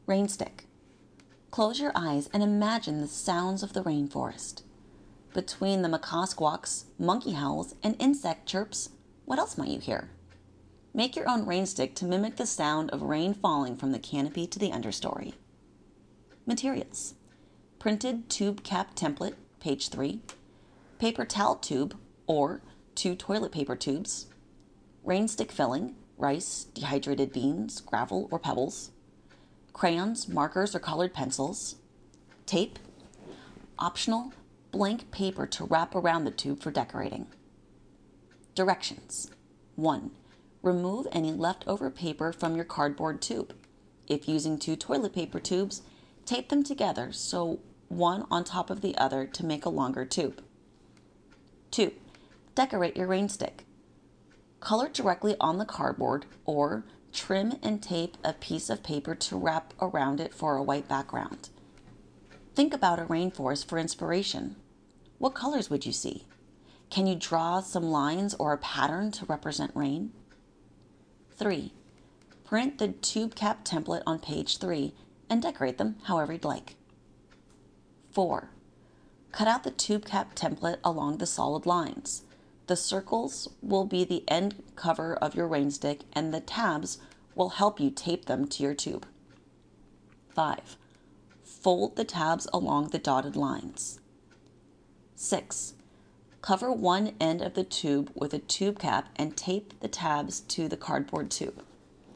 Rain stick. Close your eyes and imagine the sounds of the rainforest. Between the macaw squawks, monkey howls, and insect chirps, what else might you hear? Make your own rain stick to mimic the sound of rain falling from the canopy to the understory. Materials: printed tube cap template, page 3, paper towel tube or 2 toilet paper tubes, rain stick filling, rice, dehydrated beans, gravel, or pebbles, crayons, markers, or colored pencils, tape, optional, blank paper to wrap around the tube for decorating. Directions: 1. Remove any leftover paper from your cardboard tube. If using 2 toilet paper tubes, tape them together so one on top of the other to make a longer tube. 2. Decorate your rain stick. Color directly on the cardboard or trim and tape a piece of paper to wrap around it for a white background. Think about a rainforest for inspiration. What colors would you see? Can you draw some lines or a pattern to represent rain? 3. Print the tube cap template on page 3 and decorate them however you'd like. 4. Cut out the tube cap template along the solid lines. The circles will be the end cover of your rain stick and the tabs will help you tape them to your tube. 5. Fold the tabs along the dotted lines. 6. Cover one end of the tube with a tube cap and tape the tabs to the cardboard tube.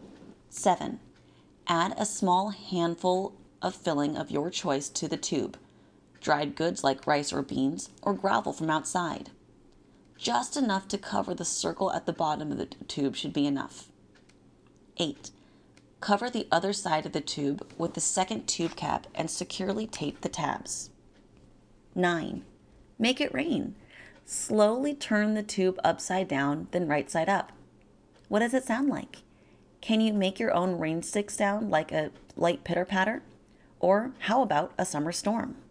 7. Add a small handful of filling of your choice to the tube. Dried goods like rice or beans, or gravel from outside. Just enough to cover the circle at the bottom of the tube should be enough. 8. Cover the other side of the tube with the second tube cap and securely tape the tabs. 9. Make it rain. Slowly turn the tube upside down, then right side up. What does it sound like? Can you make your own rain stick sound like a light pitter-patter? Or how about a summer storm?